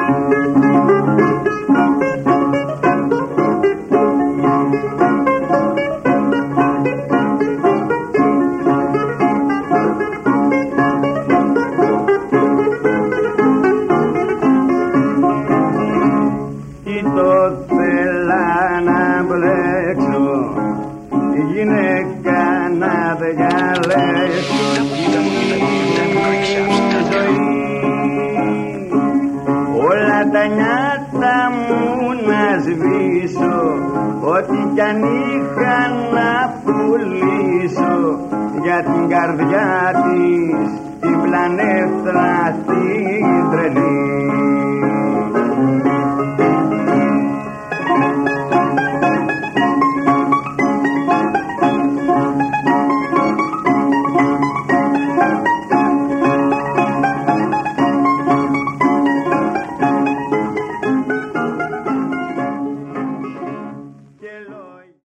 Όλα τα νιάτα μου να σβήσω, ό,τι κι αν είχα να πουλήσω, για την καρδιά της την πλανέφτρα την τρελή.